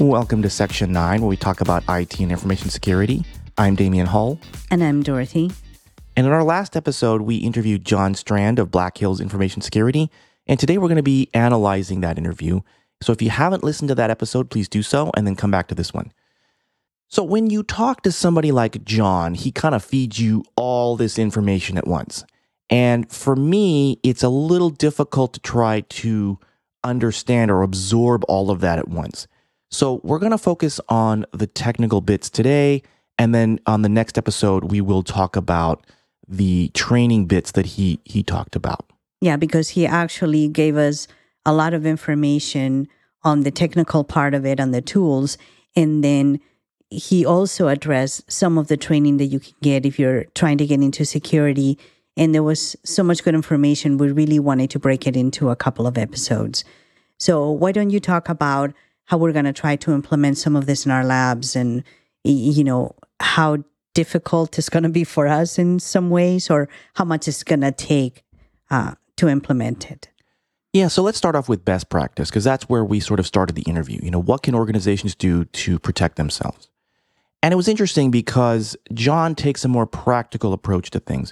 Welcome to Section 9, where we talk about IT and information security. I'm Damian Hull. And I'm Dorothy. And in our last episode, we interviewed John Strand of Black Hills Information Security. And today we're going to be analyzing that interview. So if you haven't listened to that episode, please do so and then come back to this one. So when you talk to somebody like John, he kind of feeds you all this information at once. And for me, it's a little difficult to try to understand or absorb all of that at once. So we're going to focus on the technical bits today, and then on the next episode, we will talk about the training bits that he talked about. Yeah, because he actually gave us a lot of information on the technical part of it, on the tools, and then he also addressed some of the training that you can get if you're trying to get into security. And there was so much good information, we really wanted to break it into a couple of episodes. So why don't you talk about how we're going to try to implement some of this in our labs and, you know, how difficult it's going to be for us in some ways or how much it's going to take to implement it. Yeah, so let's start off with best practice because that's where we sort of started the interview. You know, what can organizations do to protect themselves? And it was interesting because John takes a more practical approach to things.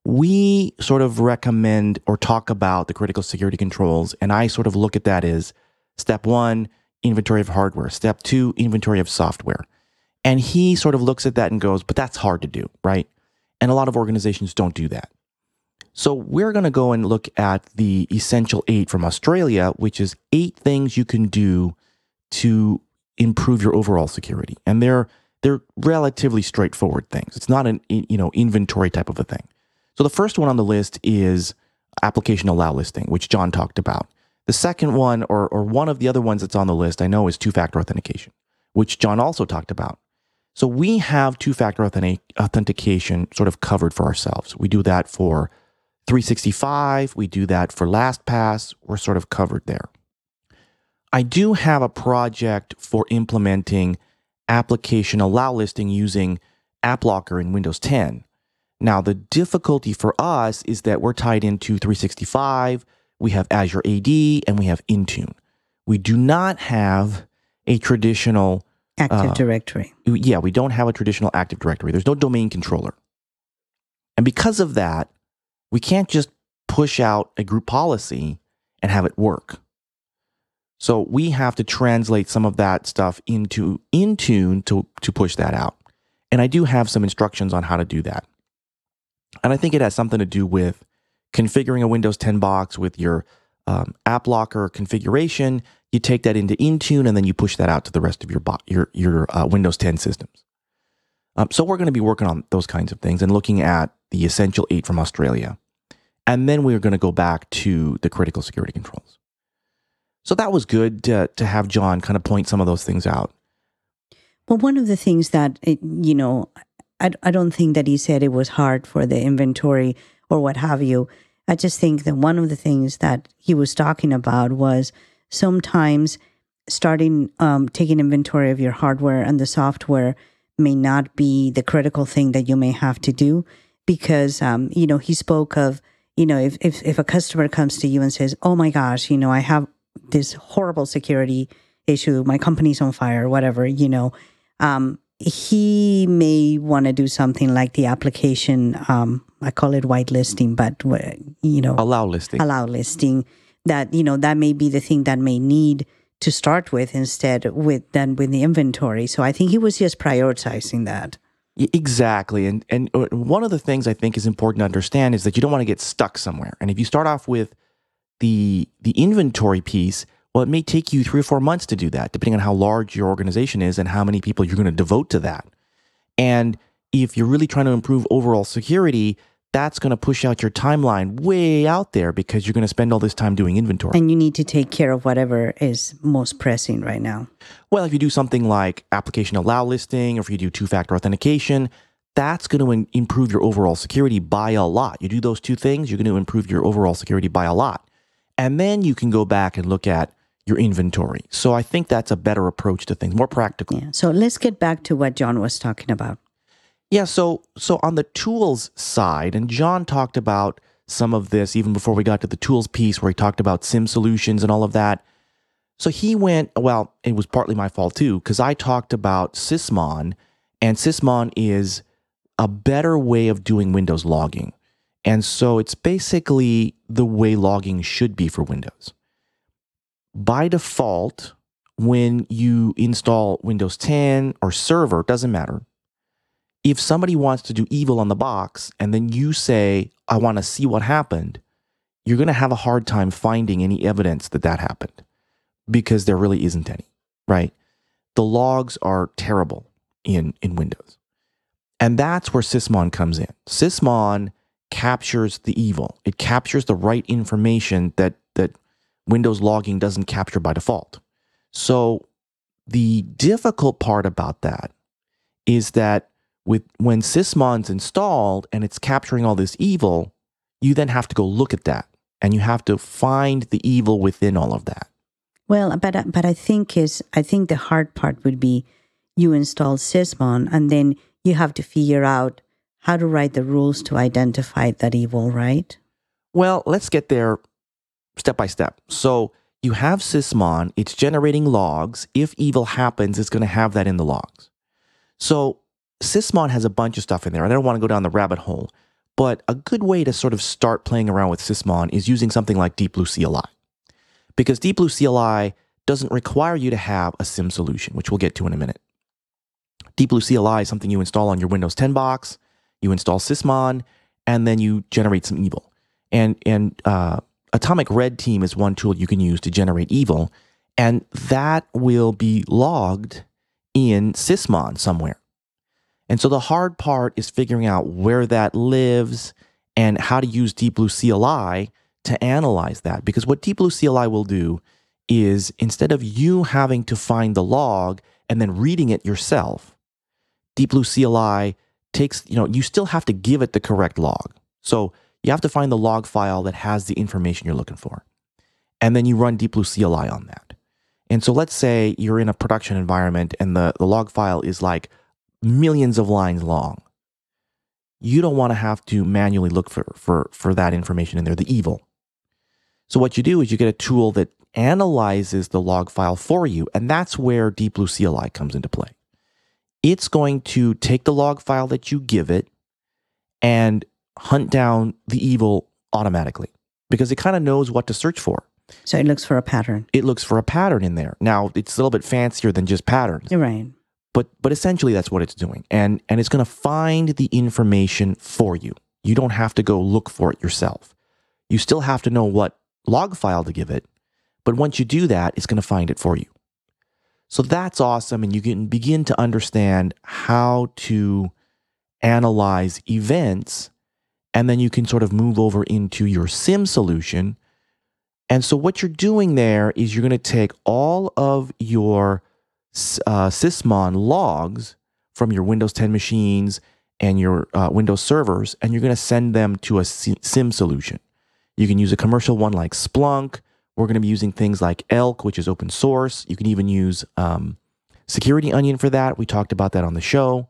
We sort of recommend or talk about the critical security controls, and I sort of look at that as step one, inventory of hardware. Step two, inventory of software. And he sort of looks at that and goes, but that's hard to do, right? And a lot of organizations don't do that. So we're going to go and look at the Essential 8 from Australia, which is 8 things you can do to improve your overall security. And they're relatively straightforward things. It's not an inventory type of a thing. So the first one on the list is application allow listing, which John talked about. The second one, or one of the other ones that's on the list, I know, is two-factor authentication, which John also talked about. So we have two-factor authentication sort of covered for ourselves. We do that for 365. We do that for LastPass. We're sort of covered there. I do have a project for implementing application allow listing using AppLocker in Windows 10. Now, the difficulty for us is that we're tied into 365. We have Azure AD, and we have Intune. We do not have a traditional Active Directory. Yeah, we don't have a traditional Active Directory. There's no domain controller. And because of that, we can't just push out a group policy and have it work. So we have to translate some of that stuff into Intune to push that out. And I do have some instructions on how to do that. And I think it has something to do with configuring a Windows 10 box with your AppLocker configuration. You take that into Intune and then you push that out to the rest of your Windows 10 systems. So we're going to be working on those kinds of things and looking at the Essential 8 from Australia. And then we're going to go back to the critical security controls. So that was good to have John kind of point some of those things out. Well, one of the things that, I don't think that he said it was hard for the inventory or what have you. I just think that one of the things that he was talking about was sometimes starting taking inventory of your hardware and the software may not be the critical thing that you may have to do because, he spoke of, if a customer comes to you and says, oh my gosh, I have this horrible security issue, my company's on fire, whatever, he may want to do something like the application, I call it whitelisting, but, allow listing, that, that may be the thing that may need to start with instead with the inventory. So I think he was just prioritizing that. Exactly. And one of the things I think is important to understand is that you don't want to get stuck somewhere. And if you start off with the inventory piece, well, it may take you 3 or 4 months to do that, depending on how large your organization is and how many people you're going to devote to that. And if you're really trying to improve overall security, that's going to push out your timeline way out there because you're going to spend all this time doing inventory. And you need to take care of whatever is most pressing right now. Well, if you do something like application allow listing, or if you do two-factor authentication, that's going to improve your overall security by a lot. You do those 2 things, you're going to improve your overall security by a lot. And then you can go back and look at your inventory. So I think that's a better approach to things, more practical. Yeah. So let's get back to what John was talking about. Yeah, so on the tools side, and John talked about some of this even before we got to the tools piece where he talked about SIM solutions and all of that. So he went, well, it was partly my fault too, because I talked about Sysmon, and Sysmon is a better way of doing Windows logging. And so it's basically the way logging should be for Windows. By default, when you install Windows 10 or Server, doesn't matter, if somebody wants to do evil on the box and then you say, I want to see what happened, you're going to have a hard time finding any evidence that that happened because there really isn't any, right? The logs are terrible in Windows. And that's where Sysmon comes in. Sysmon captures the evil. It captures the right information that Windows logging doesn't capture by default. So the difficult part about that is that when Sysmon's installed and it's capturing all this evil, you then have to go look at that and you have to find the evil within all of that. Well, but I think the hard part would be you install Sysmon and then you have to figure out how to write the rules to identify that evil, right? Well, let's get there step by step. So you have Sysmon, it's generating logs. If evil happens, it's going to have that in the logs. So Sysmon has a bunch of stuff in there, and I don't want to go down the rabbit hole, but a good way to sort of start playing around with Sysmon is using something like Deep Blue CLI. Because Deep Blue CLI doesn't require you to have a SIM solution, which we'll get to in a minute. Deep Blue CLI is something you install on your Windows 10 box, you install Sysmon, and then you generate some evil. And Atomic Red Team is one tool you can use to generate evil, and that will be logged in Sysmon somewhere. And so the hard part is figuring out where that lives and how to use Deep Blue CLI to analyze that. Because what Deep Blue CLI will do is instead of you having to find the log and then reading it yourself, Deep Blue CLI takes, you still have to give it the correct log. So you have to find the log file that has the information you're looking for. And then you run Deep Blue CLI on that. And so let's say you're in a production environment and the log file is like millions of lines long. You don't want to have to manually look for that information in there, the evil. So what you do is you get a tool that analyzes the log file for you, and that's where Deep Blue CLI comes into play. It's going to take the log file that you give it and hunt down the evil automatically because it kind of knows what to search for. So it looks for a pattern. It looks for a pattern in there. Now, it's a little bit fancier than just patterns. You're right. But essentially that's what it's doing. And it's going to find the information for you. You don't have to go look for it yourself. You still have to know what log file to give it. But once you do that, it's going to find it for you. So that's awesome. And you can begin to understand how to analyze events. And then you can sort of move over into your SIM solution. And so what you're doing there is you're going to take all of your Sysmon logs from your Windows 10 machines and your Windows servers, and you're going to send them to a SIM solution. You can use a commercial one like Splunk. We're going to be using things like Elk, which is open source. You can even use Security Onion for that. We talked about that on the show.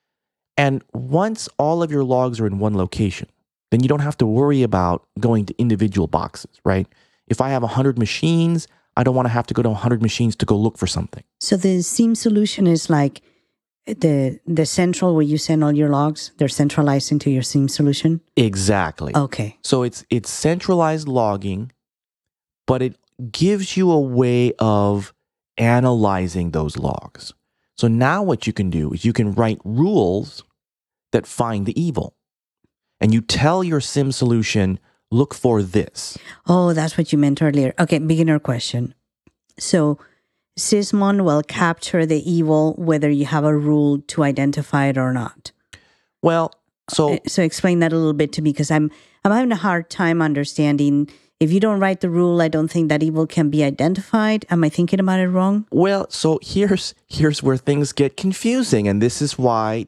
And once all of your logs are in one location, then you don't have to worry about going to individual boxes, right? If I have 100 machines, I don't want to have to go to 100 machines to go look for something. So the SIM solution is like the central where you send all your logs. They're centralized into your SIM solution? Exactly. Okay. So it's centralized logging, but it gives you a way of analyzing those logs. So now what you can do is you can write rules that find the evil. And you tell your SIM solution, look for this. Oh, that's what you meant earlier. Okay, beginner question. So Sysmon will capture the evil whether you have a rule to identify it or not. Well, so explain that a little bit to me because I'm having a hard time understanding. If you don't write the rule, I don't think that evil can be identified. Am I thinking about it wrong? Well, so here's where things get confusing, and this is why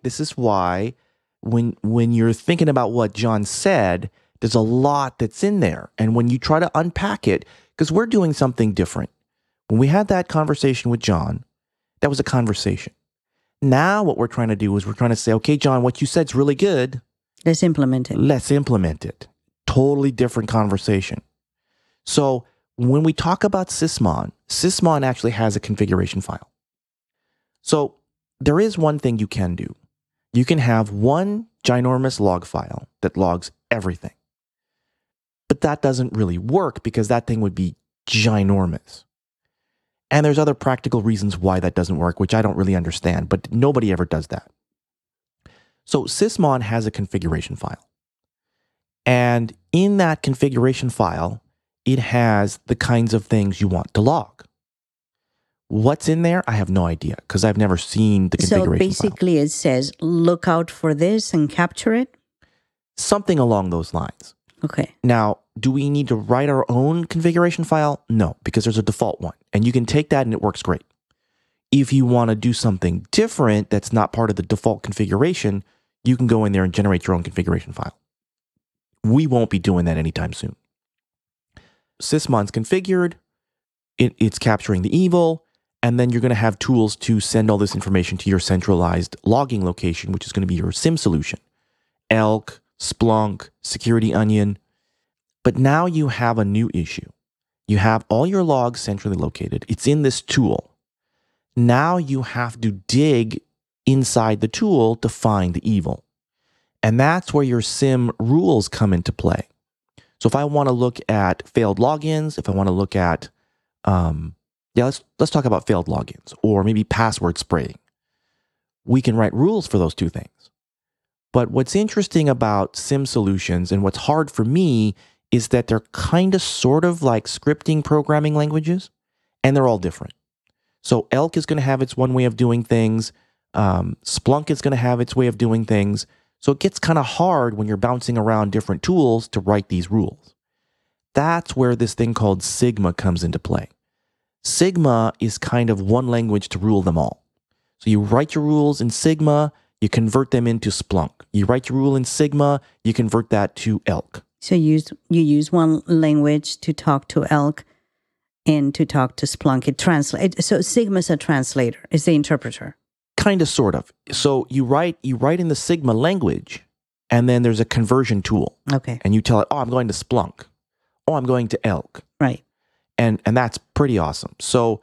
when you're thinking about what John said, there's a lot that's in there. And when you try to unpack it, because we're doing something different. When we had that conversation with John, that was a conversation. Now what we're trying to do is we're trying to say, okay, John, what you said's really good. Let's implement it. Let's implement it. Totally different conversation. So when we talk about Sysmon, Sysmon actually has a configuration file. So there is one thing you can do. You can have one ginormous log file that logs everything. But that doesn't really work because that thing would be ginormous. And there's other practical reasons why that doesn't work, which I don't really understand, but nobody ever does that. So Sysmon has a configuration file. And in that configuration file, it has the kinds of things you want to log. What's in there? I have no idea because I've never seen the configuration file. So basically it says, look out for this and capture it? Something along those lines. Okay. Now, do we need to write our own configuration file? No, because there's a default one. And you can take that and it works great. If you want to do something different that's not part of the default configuration, you can go in there and generate your own configuration file. We won't be doing that anytime soon. Sysmon's configured, it's capturing the evil, and then you're going to have tools to send all this information to your centralized logging location, which is going to be your SIEM solution. Elk, Splunk, Security Onion. But now you have a new issue. You have all your logs centrally located. It's in this tool. Now you have to dig inside the tool to find the evil. And that's where your SIEM rules come into play. So if I want to look at failed logins, if I want to look at, let's talk about failed logins or maybe password spraying. We can write rules for those two things. But what's interesting about SIEM solutions and what's hard for me is that they're kind of sort of like scripting programming languages, and they're all different. So Elk is going to have its one way of doing things. Splunk is going to have its way of doing things. So it gets kind of hard when you're bouncing around different tools to write these rules. That's where this thing called Sigma comes into play. Sigma is kind of one language to rule them all. So you write your rules in Sigma, you convert them into Splunk. You write your rule in Sigma, you convert that to Elk. So you use one language to talk to Elk and to talk to Splunk. It translates. So Sigma is a translator, is the interpreter. Kind of, sort of. So you write in the Sigma language, and then there's a conversion tool. Okay. And you tell it, oh, I'm going to Splunk. Oh, I'm going to Elk. Right. And that's pretty awesome. So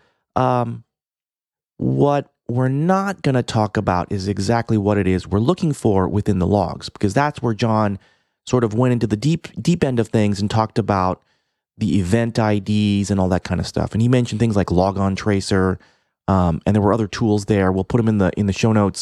what we're not going to talk about is exactly what it is we're looking for within the logs, because that's where John sort of went into the deep end of things and talked about the event IDs and all that kind of stuff. And he mentioned things like Logon Tracer, and there were other tools there. We'll put them in the show notes.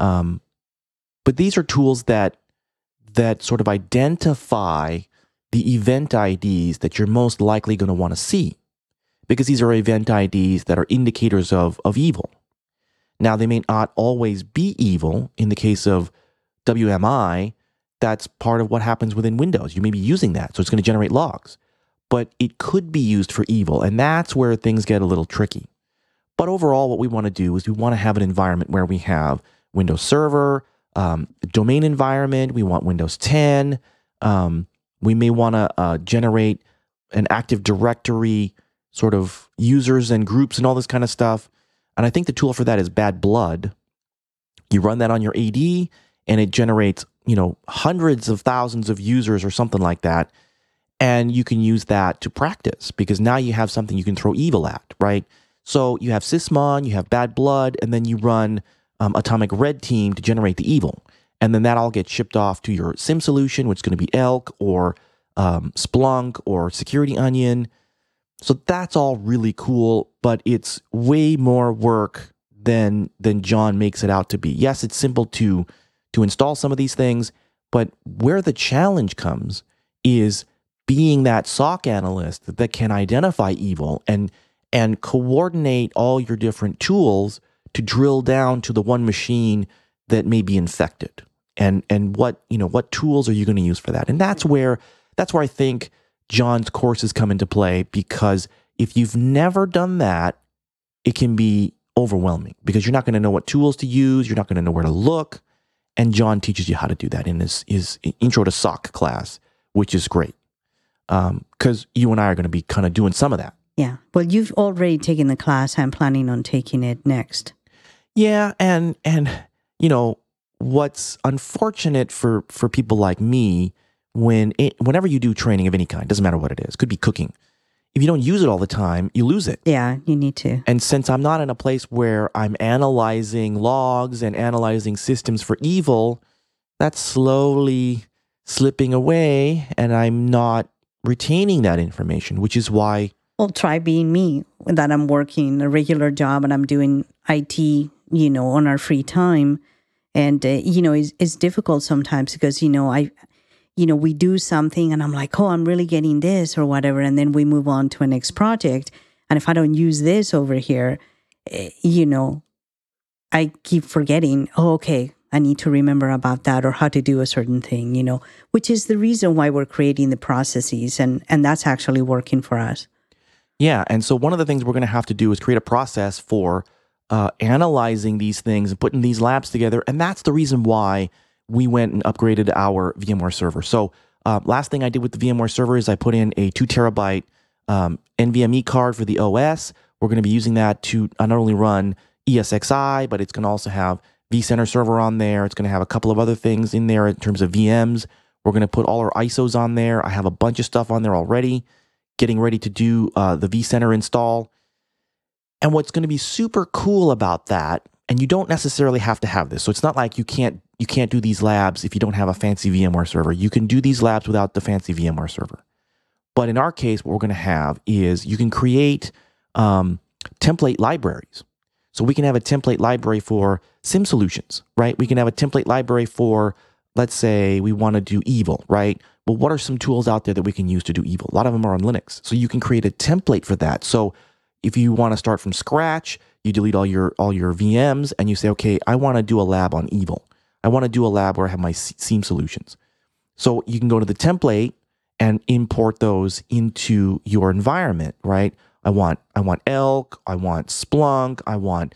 But these are tools that sort of identify the event IDs that you're most likely going to want to see, because these are event IDs that are indicators of evil. Now, they may not always be evil. In the case of WMI, that's part of what happens within Windows. You may be using that, so it's going to generate logs. But it could be used for evil, and that's where things get a little tricky. But overall, what we want to do is we want to have an environment where we have Windows Server, domain environment, we want Windows 10, we may want to generate an Active Directory sort of users and groups and all this kind of stuff. And I think the tool for that is Bad Blood. You run that on your AD, and it generates, hundreds of thousands of users or something like that. And you can use that to practice, because now you have something you can throw evil at, right? So you have Sysmon, you have Bad Blood, and then you run Atomic Red Team to generate the evil. And then that all gets shipped off to your SIEM solution, which is going to be Elk or Splunk or Security Onion. So that's all really cool, but it's way more work than John makes it out to be. Yes, it's simple to install some of these things, but where the challenge comes is being that SOC analyst that can identify evil and coordinate all your different tools to drill down to the one machine that may be infected. And what tools are you going to use for that? And that's where I think John's courses come into play, because if you've never done that, it can be overwhelming, because you're not going to know what tools to use, you're not going to know where to look, and John teaches you how to do that in his Intro to SOC class, which is great, because you and I are going to be kind of doing some of that. Yeah. Well, you've already taken the class. I'm planning on taking it next. Yeah, and what's unfortunate for people like me, whenever you do training of any kind, doesn't matter what it is, could be cooking, if you don't use it all the time, you lose it. Yeah, you need to. And since I'm not in a place where I'm analyzing logs and analyzing systems for evil, that's slowly slipping away and I'm not retaining that information, which is why. Well, try being me, that I'm working a regular job and I'm doing IT, on our free time. And, it's difficult sometimes because, we do something and I'm like, oh, I'm really getting this or whatever. And then we move on to a next project. And if I don't use this over here, I keep forgetting, oh, okay, I need to remember about that or how to do a certain thing, which is the reason why we're creating the processes. And that's actually working for us. Yeah. And so one of the things we're going to have to do is create a process for analyzing these things and putting these labs together. And that's the reason why we went and upgraded our VMware server. So last thing I did with the VMware server is I put in a 2 terabyte NVMe card for the OS. We're going to be using that to not only run ESXi, but it's going to also have vCenter server on there. It's going to have a couple of other things in there in terms of VMs. We're going to put all our ISOs on there. I have a bunch of stuff on there already, getting ready to do the vCenter install. And what's going to be super cool about that, and you don't necessarily have to have this. So it's not like you can't do these labs if you don't have a fancy VMware server. You can do these labs without the fancy VMware server. But in our case, what we're going to have is you can create template libraries. So we can have a template library for SIM solutions, right? We can have a template library for, let's say we want to do evil, right? Well, what are some tools out there that we can use to do evil? A lot of them are on Linux. So you can create a template for that. So if you want to start from scratch, you delete all your VMs and you say, okay, I want to do a lab on evil. I want to do a lab where I have my SIEM solutions. So you can go to the template and import those into your environment, right? I want Elk, I want Splunk, I want,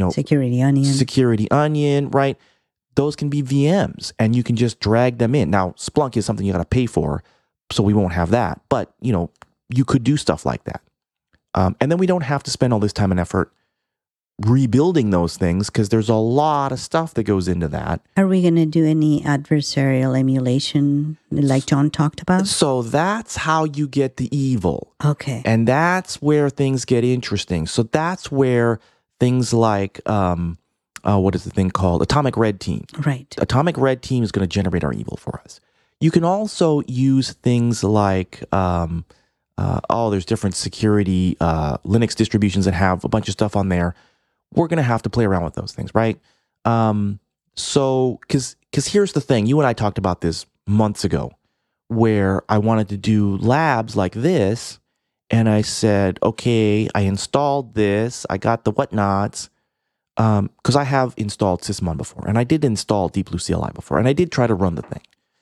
Security Onion, right? Those can be VMs and you can just drag them in. Now, Splunk is something you got to pay for, so we won't have that. But, you could do stuff like that. And then we don't have to spend all this time and effort rebuilding those things because there's a lot of stuff that goes into that. Are we going to do any adversarial emulation like John talked about? So that's how you get the evil. Okay. And that's where things get interesting. So that's where things like, what is the thing called? Atomic Red Team. Right. Atomic Red Team is going to generate our evil for us. You can also use things like, there's different security Linux distributions that have a bunch of stuff on there. We're going to have to play around with those things, right? So, because here's the thing. You and I talked about this months ago where I wanted to do labs like this. And I said, okay, I installed this. I got the whatnots. Because I have installed Sysmon before. And I did install Deep Blue CLI before. And I did try to run the thing.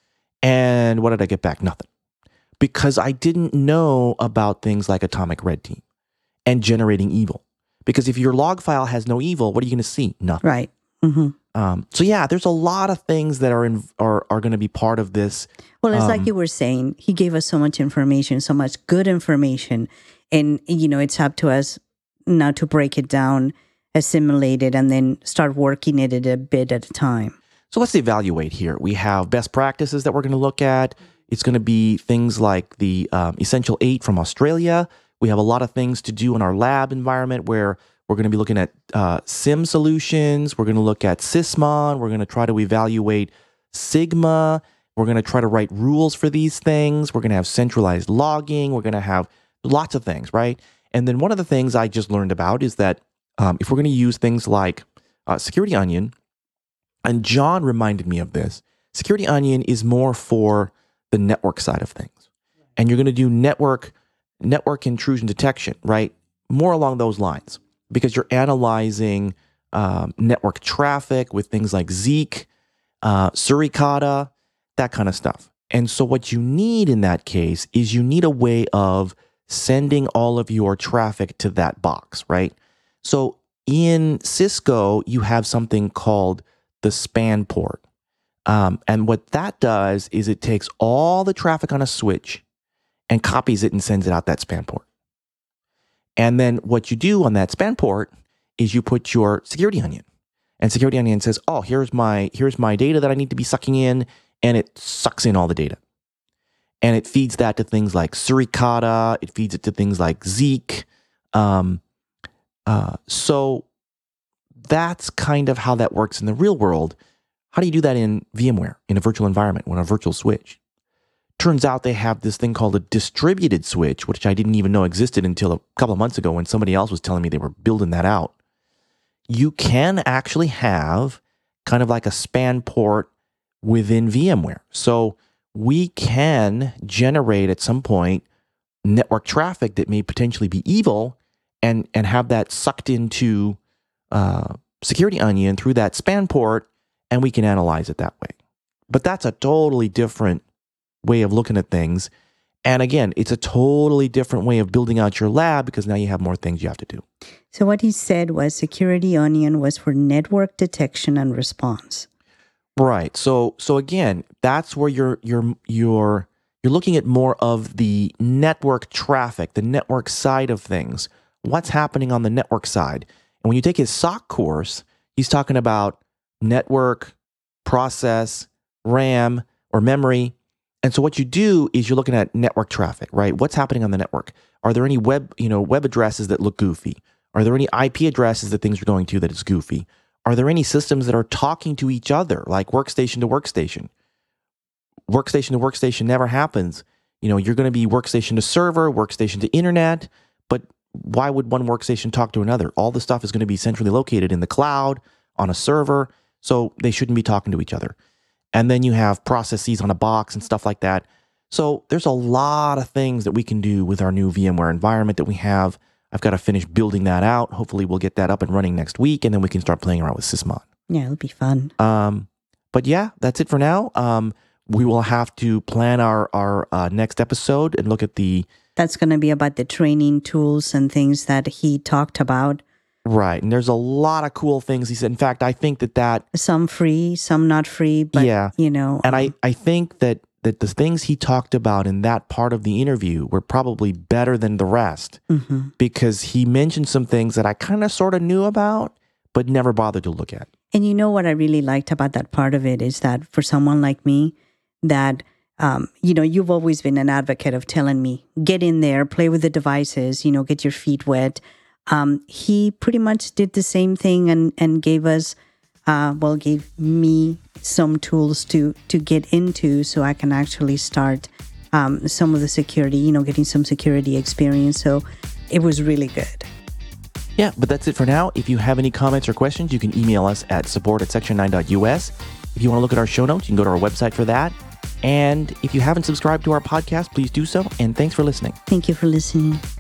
And what did I get back? Nothing. Because I didn't know about things like Atomic Red Team and generating evil. Because if your log file has no evil, what are you going to see? Nothing. Right. Mm-hmm. So yeah, there's a lot of things that are going to be part of this. Well, it's like you were saying, he gave us so much information, so much good information. And, it's up to us now to break it down, assimilate it, and then start working it a bit at a time. So let's evaluate here. We have best practices that we're going to look at. It's going to be things like the Essential 8 from Australia. We have a lot of things to do in our lab environment where we're going to be looking at SIM solutions. We're going to look at Sysmon. We're going to try to evaluate Sigma. We're going to try to write rules for these things. We're going to have centralized logging. We're going to have lots of things, right? And then one of the things I just learned about is that if we're going to use things like Security Onion, and John reminded me of this, Security Onion is more for the network side of things. And you're going to do network intrusion detection, right? More along those lines, because you're analyzing network traffic with things like Zeek, Suricata, that kind of stuff. And so what you need in that case is you need a way of sending all of your traffic to that box, right? So in Cisco, you have something called the span port. And what that does is it takes all the traffic on a switch and copies it and sends it out that span port. And then what you do on that span port is you put your Security Onion. And Security Onion says, oh, here's my data that I need to be sucking in, and it sucks in all the data. And it feeds that to things like Suricata. It feeds it to things like Zeek. So that's kind of how that works in the real world. How do you do that in VMware, in a virtual environment, on a virtual switch? Turns out they have this thing called a distributed switch, which I didn't even know existed until a couple of months ago when somebody else was telling me they were building that out. You can actually have kind of like a span port within VMware. So we can generate at some point network traffic that may potentially be evil and have that sucked into Security Onion through that span port, and we can analyze it that way. But that's a totally different way of looking at things. And again, it's a totally different way of building out your lab because now you have more things you have to do. So what he said was Security Onion was for network detection and response. Right. So again, that's where you're looking at more of the network traffic, the network side of things. What's happening on the network side? And when you take his SOC course, he's talking about network, process, RAM, or memory. And so what you do is you're looking at network traffic, right? What's happening on the network? Are there any web addresses that look goofy? Are there any IP addresses that things are going to that is goofy? Are there any systems that are talking to each other, like workstation to workstation? Workstation to workstation never happens. You're going to be workstation to server, workstation to internet, but why would one workstation talk to another? All the stuff is going to be centrally located in the cloud, on a server, so they shouldn't be talking to each other. And then you have processes on a box and stuff like that. So there's a lot of things that we can do with our new VMware environment that we have. I've got to finish building that out. Hopefully we'll get that up and running next week, and then we can start playing around with Sysmon. Yeah, it'll be fun. But yeah, that's it for now. We will have to plan our next episode and look at That's going to be about the training tools and things that he talked about. Right. And there's a lot of cool things he said. In fact, I think that some free, some not free, but yeah. And I think that the things he talked about in that part of the interview were probably better than the rest because he mentioned some things that I kind of sort of knew about, but never bothered to look at. And you know what I really liked about that part of it is that for someone like me, that, you've always been an advocate of telling me, get in there, play with the devices, get your feet wet. He pretty much did the same thing and gave me some tools to get into so I can actually start some of the security, getting some security experience. So it was really good. Yeah, but that's it for now. If you have any comments or questions, you can email us at support@section9.us. If you want to look at our show notes, you can go to our website for that. And if you haven't subscribed to our podcast, please do so. And thanks for listening. Thank you for listening.